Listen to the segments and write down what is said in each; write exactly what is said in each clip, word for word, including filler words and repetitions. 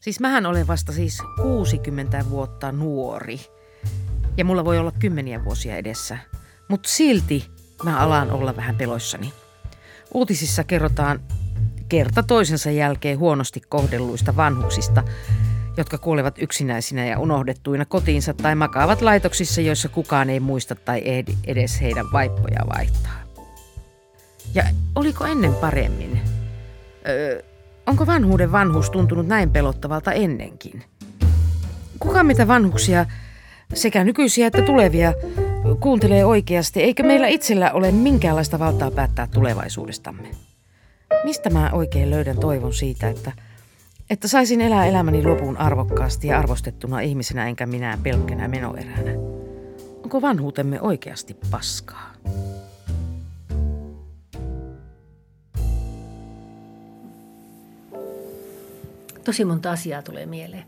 Siis mähän olen vasta siis kuusikymmentä vuotta nuori. Ja mulla voi olla kymmeniä vuosia edessä. Mutta silti mä alan olla vähän peloissani. Uutisissa kerrotaan kerta toisensa jälkeen huonosti kohdelluista vanhuksista, jotka kuolevat yksinäisinä ja unohdettuina kotiinsa tai makaavat laitoksissa, joissa kukaan ei muista tai edes heidän vaippoja vaihtaa. Ja oliko ennen paremmin? Öö, onko vanhuuden vanhuus tuntunut näin pelottavalta ennenkin? Kuka mitä vanhuksia, sekä nykyisiä että tulevia, kuuntelee oikeasti, eikä meillä itsellä ole minkäänlaista valtaa päättää tulevaisuudestamme? Mistä mä oikein löydän toivon siitä, että, että saisin elää elämäni lopun arvokkaasti ja arvostettuna ihmisenä enkä minä pelkkänä menoeränä? Onko vanhuutemme oikeasti paskaa? Tosi monta asiaa tulee mieleen.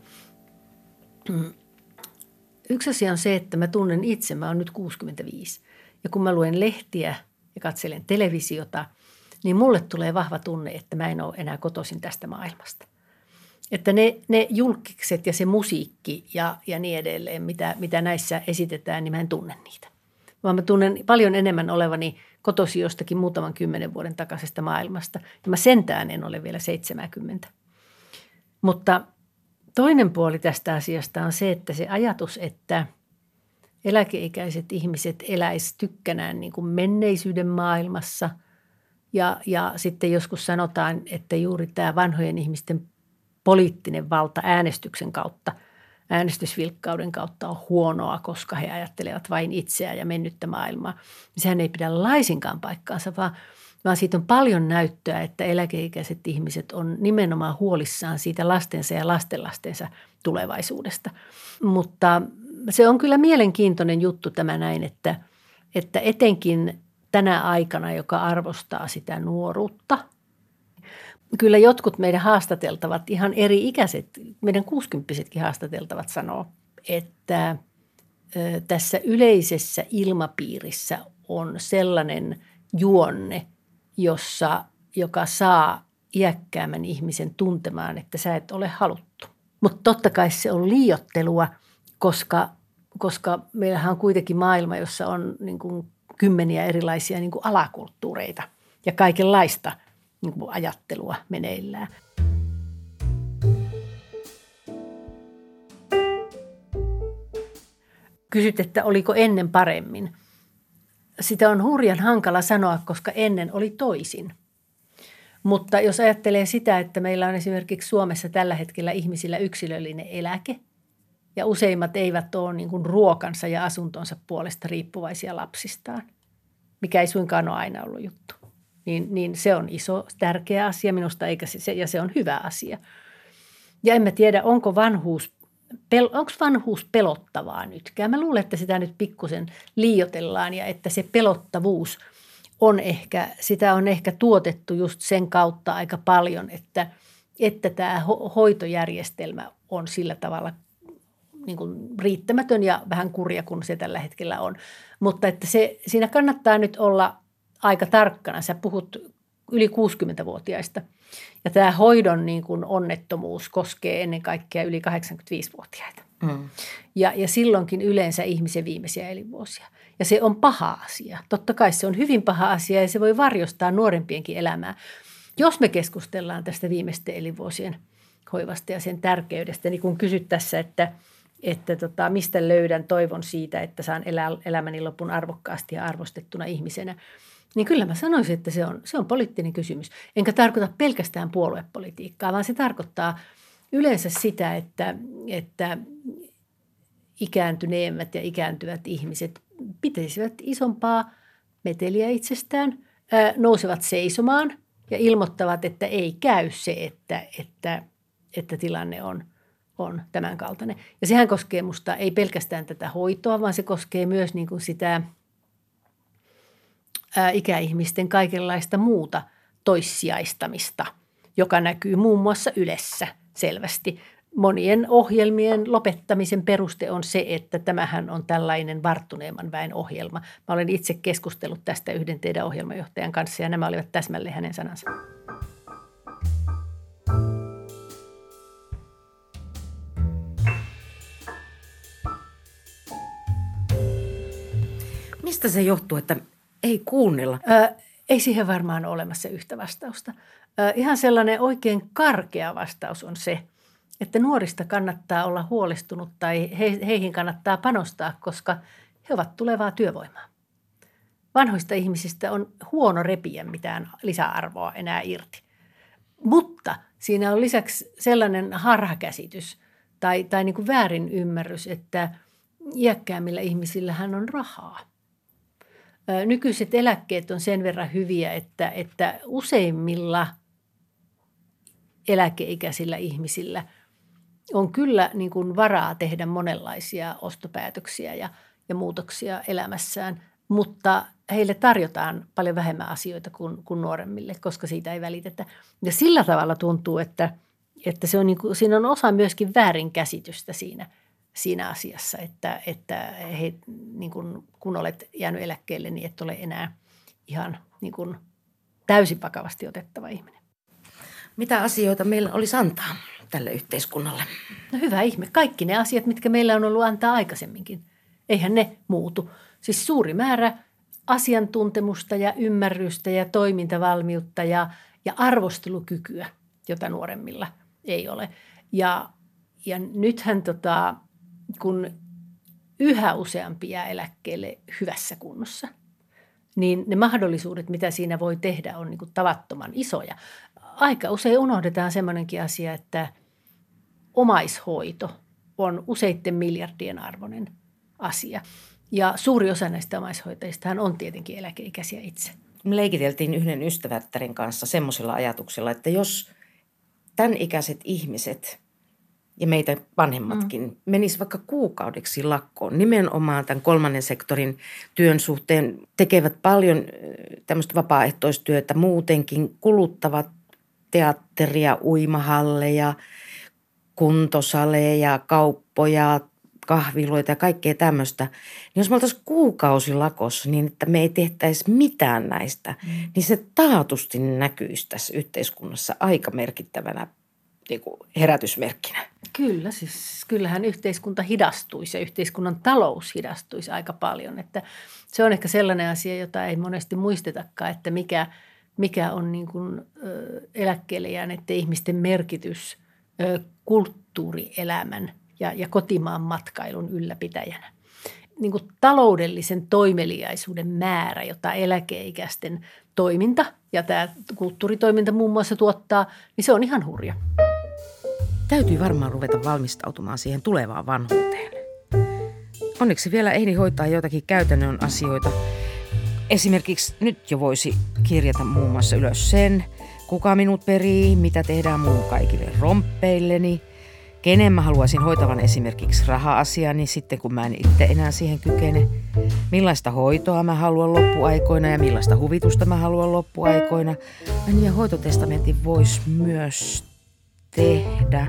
Yksi asia on se, että mä tunnen itse, mä oon nyt kuusikymmentäviisi. Ja kun mä luen lehtiä ja katselen televisiota, niin mulle tulee vahva tunne, että mä en ole enää kotoisin tästä maailmasta. Että ne, ne julkikset ja se musiikki ja, ja niin edelleen, mitä, mitä näissä esitetään, niin mä en tunne niitä. Vaan mä tunnen paljon enemmän olevani kotoisin jostakin muutaman kymmenen vuoden takaisesta maailmasta. Ja mä sentään en ole vielä seitsemänkymmentä. Mutta toinen puoli tästä asiasta on se, että se ajatus, että eläkeikäiset ihmiset eläisivät tykkänään niin kuin menneisyyden maailmassa ja, ja sitten joskus sanotaan, että juuri tämä vanhojen ihmisten poliittinen valta äänestyksen kautta, äänestysvilkkauden kautta on huonoa, koska he ajattelevat vain itseään ja mennyttä maailmaa. Sehän ei pidä laisinkaan paikkaansa, vaan vaan siitä on paljon näyttöä, että eläkeikäiset ihmiset on nimenomaan huolissaan siitä lastensa ja lastenlastensa tulevaisuudesta. Mutta se on kyllä mielenkiintoinen juttu tämä näin, että, että etenkin tänä aikana, joka arvostaa sitä nuoruutta. Kyllä jotkut meidän haastateltavat, ihan eri ikäiset, meidän kuusikymppisetkin haastateltavat sanoo, että ö, tässä yleisessä ilmapiirissä on sellainen juonne, jossa, joka saa iäkkäämmän ihmisen tuntemaan, että sä et ole haluttu. Mutta totta kai se on liioittelua, koska, koska meillähän on kuitenkin maailma, jossa on niin kuin kymmeniä erilaisia niin kuin alakulttuureita ja kaikenlaista niin kuin ajattelua meneillään. Kysyt, että oliko ennen paremmin? Sitä on hurjan hankala sanoa, koska ennen oli toisin. Mutta jos ajattelee sitä, että meillä on esimerkiksi Suomessa tällä hetkellä ihmisillä yksilöllinen eläke ja useimmat eivät ole niin kuin ruokansa ja asuntonsa puolesta riippuvaisia lapsistaan, mikä ei suinkaan ole aina ollut juttu, niin, niin se on iso, tärkeä asia minusta eikä se, ja se on hyvä asia. Ja en mä tiedä, onko vanhuus Pel, onko vanhuus pelottavaa nytkään? Mä luulen, että sitä nyt pikkusen liioitellaan ja että se pelottavuus on ehkä, sitä on ehkä tuotettu just sen kautta aika paljon, että, että tämä ho- hoitojärjestelmä on sillä tavalla niin kuin riittämätön ja vähän kurja kuin se tällä hetkellä on. Mutta että se, siinä kannattaa nyt olla aika tarkkana. Sä puhut yli kuusikymmentävuotiaista. Ja tämä hoidon niin kuin onnettomuus koskee ennen kaikkea yli kahdeksankymmentäviisivuotiaita. Mm. Ja, ja silloinkin yleensä ihmisen viimeisiä elinvuosia. Ja se on paha asia. Totta kai se on hyvin paha asia ja se voi varjostaa nuorempienkin elämää. Jos me keskustellaan tästä viimeisten elinvuosien hoivasta ja sen tärkeydestä, niin kun kysyt tässä, että, että tota, mistä löydän toivon siitä, että saan elää elämäni lopun arvokkaasti ja arvostettuna ihmisenä, niin kyllä mä sanoisin, että se on, se on poliittinen kysymys. Enkä tarkoita pelkästään puoluepolitiikkaa, vaan se tarkoittaa yleensä sitä, että, että ikääntyneemmät ja ikääntyvät ihmiset pitäisivät isompaa meteliä itsestään, ää, nousevat seisomaan ja ilmoittavat, että ei käy se, että, että, että tilanne on, on tämän kaltainen. Ja sehän koskee musta ei pelkästään tätä hoitoa, vaan se koskee myös niin kuin sitä ikäihmisten kaikenlaista muuta toissijaistamista, joka näkyy muun muassa Ylessä selvästi. Monien ohjelmien lopettamisen peruste on se, että tämähän on tällainen varttuneemman väen ohjelma. Mä olen itse keskustellut tästä yhden teidän ohjelmajohtajan kanssa ja nämä olivat täsmälleen hänen sanansa. Mistä se johtuu, että ei kuunnella? Ö, ei siihen varmaan ole olemassa yhtä vastausta. Ö, ihan sellainen oikein karkea vastaus on se, että nuorista kannattaa olla huolestunut tai he, heihin kannattaa panostaa, koska he ovat tulevaa työvoimaa. Vanhoista ihmisistä on huono repiä mitään lisäarvoa enää irti. Mutta siinä on lisäksi sellainen harhakäsitys tai, tai niin kuin väärin ymmärrys, että iäkkäämmillä ihmisillähän on rahaa. Nykyiset eläkkeet on sen verran hyviä, että, että useimmilla eläkeikäisillä ihmisillä on kyllä niin kuin varaa tehdä monenlaisia ostopäätöksiä ja, ja muutoksia elämässään, mutta heille tarjotaan paljon vähemmän asioita kuin, kuin nuoremmille, koska siitä ei välitetä. Ja sillä tavalla tuntuu, että, että se on niin kuin, siinä on osa myöskin väärinkäsitystä siinä, siinä asiassa, että, että he, niin kuin, kun olet jäänyt eläkkeelle, niin et ole enää ihan niin kuin täysin vakavasti otettava ihminen. Mitä asioita meillä olisi antaa tälle yhteiskunnalle? No hyvä ihme. Kaikki ne asiat, mitkä meillä on ollut antaa aikaisemminkin. Eihän ne muutu. Siis suuri määrä asiantuntemusta ja ymmärrystä ja toimintavalmiutta ja, ja arvostelukykyä, jota nuoremmilla ei ole. Ja, ja nythän tota, kun yhä useampi jää eläkkeelle hyvässä kunnossa, niin ne mahdollisuudet, mitä siinä voi tehdä, on niin kuin tavattoman isoja. Aika usein unohdetaan semmoinenkin asia, että omaishoito on useitten miljardien arvoinen asia. Ja suuri osa näistä omaishoitajistahan on tietenkin eläkeikäisiä itse. Me leikiteltiin yhden ystävättären kanssa semmoisilla ajatuksilla, että jos tämän ikäiset ihmiset ja meitä vanhemmatkin mm. menis vaikka kuukaudeksi lakkoon, nimenomaan tämän kolmannen sektorin työn suhteen, tekevät paljon tämmöistä vapaaehtoistyötä muutenkin, kuluttavat teatteria, uimahalleja, kuntosaleja, kauppoja, kahviloita ja kaikkea tämmöistä. Niin jos me oltaisiin kuukausi lakossa niin, että me ei tehtäisi mitään näistä, mm. niin se taatusti näkyisi tässä yhteiskunnassa aika merkittävänä niin kuin herätysmerkkinä. Kyllä, siis kyllähän yhteiskunta hidastuisi ja yhteiskunnan talous hidastuisi aika paljon. Että se on ehkä sellainen asia, jota ei monesti muistetakaan, että mikä, mikä on niin kuin, ö, eläkkeelle jääneiden ihmisten merkitys ö, kulttuurielämän ja, ja kotimaan matkailun ylläpitäjänä. Niin kuin taloudellisen toimeliaisuuden määrä, jota eläkeikäisten toiminta ja tämä kulttuuritoiminta muun muassa tuottaa, niin se on ihan hurja. Täytyy varmaan ruveta valmistautumaan siihen tulevaan vanhuuteen. Onneksi vielä ehdi hoitaa jotakin käytännön asioita. Esimerkiksi nyt jo voisi kirjata muun muassa ylös sen, kuka minut perii, mitä tehdään muun kaikille romppeilleni, kenen mä haluaisin hoitavan esimerkiksi raha-asiani sitten, kun mä en itse enää siihen kykene, millaista hoitoa mä haluan loppuaikoina ja millaista huvitusta mä haluan loppuaikoina. Ja hoitotestamentin voisi myös tehdä,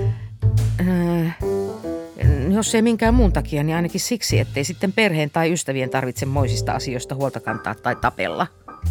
äh, jos ei minkään muun takia, niin ainakin siksi, ettei sitten perheen tai ystävien tarvitse moisista asioista huolta kantaa tai tapella.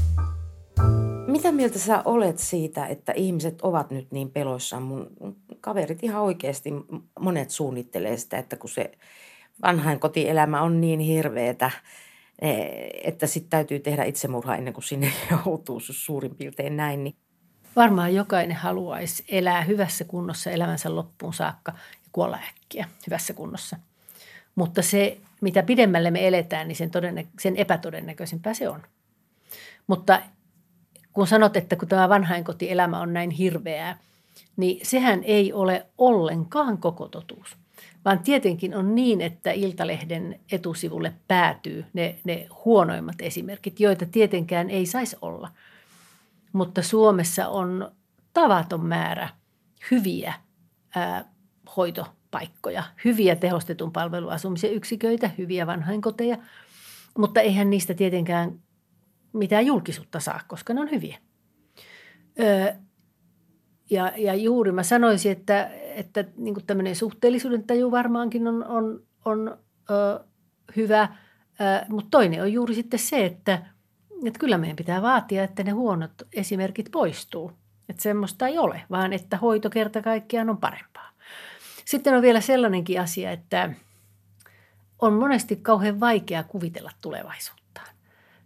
Mitä mieltä sä olet siitä, että ihmiset ovat nyt niin peloissaan? Mun kaverit ihan oikeasti, monet suunnittelee sitä, että kun se vanhainkotielämä on niin hirveetä, että sitten täytyy tehdä itsemurha ennen kuin sinne joutuu suurin piirtein näin. Niin. Varmaan jokainen haluaisi elää hyvässä kunnossa elämänsä loppuun saakka ja kuolla äkkiä hyvässä kunnossa. Mutta se, mitä pidemmälle me eletään, niin sen, todennä- sen epätodennäköisempää se on. Mutta kun sanot, että kun tämä vanhainkotielämä on näin hirveää, niin sehän ei ole ollenkaan koko totuus. Vaan tietenkin on niin, että Iltalehden etusivulle päätyy ne, ne huonoimmat esimerkit, joita tietenkään ei saisi olla. Mutta Suomessa on tavaton määrä hyviä ää, hoitopaikkoja, hyviä tehostetun palveluasumisen yksiköitä, hyviä vanhainkoteja, mutta eihän niistä tietenkään mitään julkisuutta saa, koska ne on hyviä. Öö, ja, ja juuri mä sanoisin, että, että niin kuin tämmöinen suhteellisuuden taju varmaankin on, on, on ö, hyvä, ö, mutta toinen on juuri sitten se, että, että kyllä meidän pitää vaatia, että ne huonot esimerkit poistuu. Että semmoista ei ole, vaan että hoito kerta kaikkiaan on parempaa. Sitten on vielä sellainenkin asia, että on monesti kauhean vaikea kuvitella tulevaisuutta.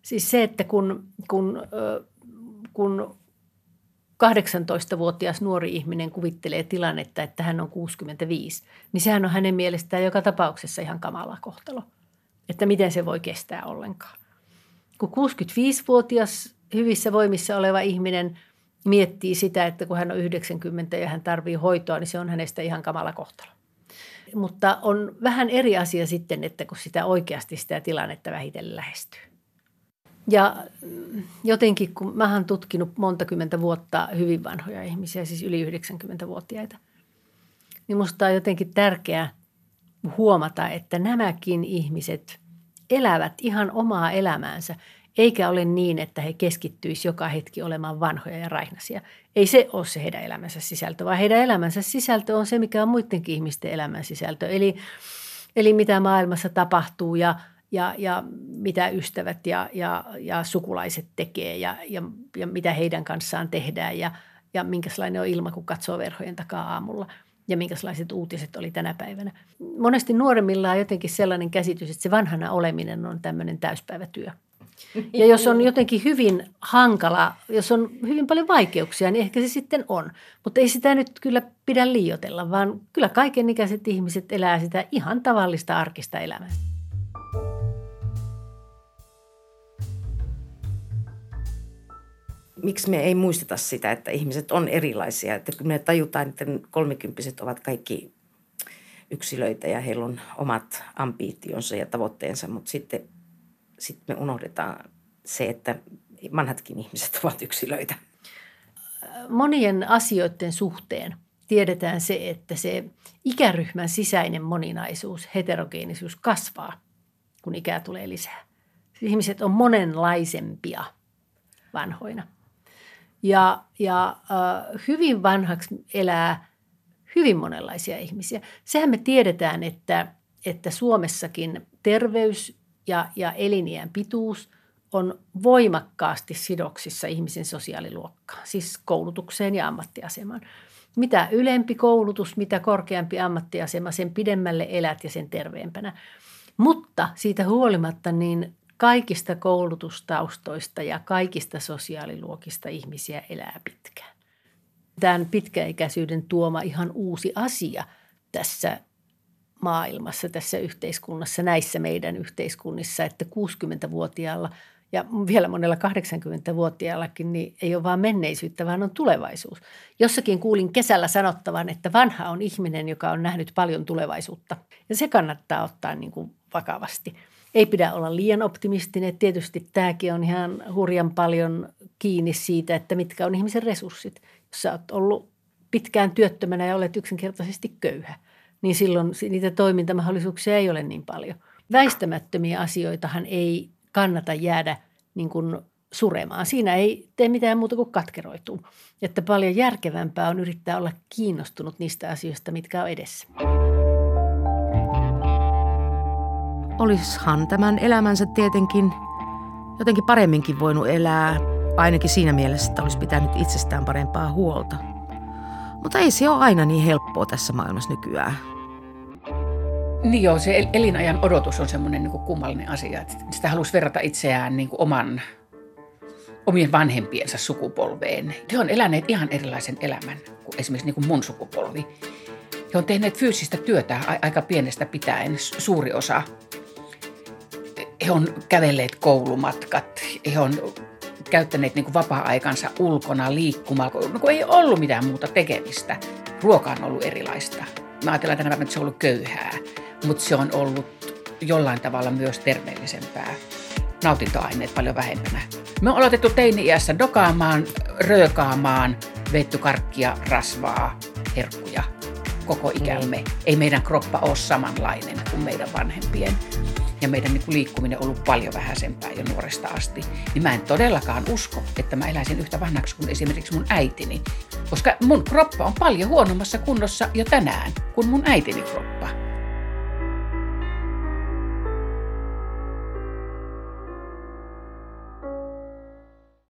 Siis se, että kun, kun, kun kahdeksantoistavuotias nuori ihminen kuvittelee tilannetta, että hän on kuusikymmentäviisi, niin sehän on hänen mielestään joka tapauksessa ihan kamala kohtalo. Että miten se voi kestää ollenkaan. Kun kuusikymmentäviisivuotias hyvissä voimissa oleva ihminen miettii sitä, että kun hän on yhdeksänkymmentä ja hän tarvitsee hoitoa, niin se on hänestä ihan kamala kohtalo. Mutta on vähän eri asia sitten, että kun sitä oikeasti sitä tilannetta vähitellen lähestyy. Ja jotenkin, kun mä oon tutkinut monta kymmentä vuotta hyvin vanhoja ihmisiä, siis yli yhdeksänkymmentävuotiaita, niin musta on jotenkin tärkeää huomata, että nämäkin ihmiset elävät ihan omaa elämäänsä, eikä ole niin, että he keskittyisivät joka hetki olemaan vanhoja ja raihnaisia. Ei se ole se heidän elämänsä sisältö, vaan heidän elämänsä sisältö on se, mikä on muidenkin ihmisten elämän sisältö. Eli, eli mitä maailmassa tapahtuu ja, ja, ja mitä ystävät ja, ja, ja sukulaiset tekee ja, ja, ja mitä heidän kanssaan tehdään ja, ja minkälainen on ilma, kun katsoo verhojen takaa aamulla. Ja minkälaiset uutiset oli tänä päivänä. Monesti nuoremmilla on jotenkin sellainen käsitys, että se vanhana oleminen on tämmöinen täyspäivätyö. Ja jos on jotenkin hyvin hankala, jos on hyvin paljon vaikeuksia, niin ehkä se sitten on. Mutta ei sitä nyt kyllä pidä liioitella, vaan kyllä kaikenikäiset ihmiset elää sitä ihan tavallista arkista elämää. Miksi me ei muisteta sitä, että ihmiset on erilaisia? Että kun me tajutaan, että kolmikymppiset ovat kaikki yksilöitä ja heillä on omat ambitionsa ja tavoitteensa, mutta sitten, sitten me unohdetaan se, että vanhatkin ihmiset ovat yksilöitä. Monien asioiden suhteen tiedetään se, että se ikäryhmän sisäinen moninaisuus, heterogeenisuus kasvaa, kun ikää tulee lisää. Ihmiset on monenlaisempia vanhoina. Ja, ja äh, hyvin vanhaksi elää hyvin monenlaisia ihmisiä. Sehän me tiedetään, että, että Suomessakin terveys ja, ja eliniän pituus on voimakkaasti sidoksissa ihmisen sosiaaliluokkaan, siis koulutukseen ja ammattiasemaan. Mitä ylempi koulutus, mitä korkeampi ammattiasema, sen pidemmälle elät ja sen terveempänä. Mutta siitä huolimatta niin kaikista koulutustaustoista ja kaikista sosiaaliluokista ihmisiä elää pitkään. Tämän pitkäikäisyyden tuoma ihan uusi asia tässä maailmassa, tässä yhteiskunnassa, näissä meidän yhteiskunnissa, että kuusikymmentävuotiaalla ja vielä monella kahdeksankymmentävuotiaallakin niin ei ole vaan menneisyyttä, vaan on tulevaisuus. Jossakin kuulin kesällä sanottavan, että vanha on ihminen, joka on nähnyt paljon tulevaisuutta. Ja se kannattaa ottaa niin kuin vakavasti. Ei pidä olla liian optimistinen. Tietysti tämäkin on ihan hurjan paljon kiinni siitä, että mitkä on ihmisen resurssit. Jos sä oot ollut pitkään työttömänä ja olet yksinkertaisesti köyhä, niin silloin niitä toimintamahdollisuuksia ei ole niin paljon. Väistämättömiä asioitahan ei kannata jäädä niin kuin suremaan. Siinä ei tee mitään muuta kuin katkeroituu. Että paljon järkevämpää on yrittää olla kiinnostunut niistä asioista, mitkä on edessä. Olishan tämän elämänsä tietenkin jotenkin paremminkin voinut elää, ainakin siinä mielessä, että olisi pitänyt itsestään parempaa huolta. Mutta ei se ole aina niin helppoa tässä maailmassa nykyään. Niin joo, se elinajan odotus on semmoinen niin kuin kummallinen asia. Että sitä haluaisi verrata itseään niin kuin oman, omien vanhempiensa sukupolveen. He on eläneet ihan erilaisen elämän kuin esimerkiksi niin kuin mun sukupolvi. He on tehneet fyysistä työtä aika pienestä pitäen, suuri osa. He on kävelleet koulumatkat, he on käyttäneet niin kuin vapaa-aikansa ulkona liikkumaan, kun ei ollut mitään muuta tekemistä. Ruoka on ollut erilaista. Mä ajatellaan tänä päivänä, että se on ollut köyhää, mutta se on ollut jollain tavalla myös terveellisempää. Nautintoaineet paljon vähemmänä. Me on aloitettu teini-iässä dokaamaan, röökaamaan, veitty karkkia, rasvaa, herkkuja koko ikämme. Mm. Ei meidän kroppa ole samanlainen kuin meidän vanhempien. Ja meidän niin kuin liikkuminen on ollut paljon vähäisempää jo nuoresta asti. Niin mä en todellakaan usko, että mä eläisin yhtä vanhaksi kuin esimerkiksi mun äitini. Koska mun kroppa on paljon huonommassa kunnossa jo tänään kuin mun äitini kroppa.